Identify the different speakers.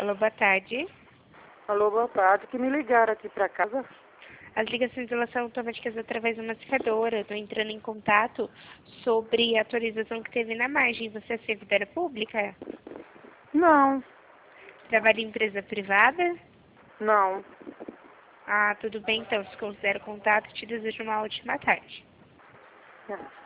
Speaker 1: Alô, boa tarde.
Speaker 2: Alô, boa tarde. Que me ligaram aqui para casa?
Speaker 1: As ligações elas são automáticas através de uma servidora. Eu estou entrando em contato sobre a atualização que teve na margem. Você é servidora pública?
Speaker 2: Não,
Speaker 1: Trabalha em empresa privada?
Speaker 2: não.
Speaker 1: Ah, tudo bem então. Se considero contato, te desejo uma ótima tarde.
Speaker 2: É.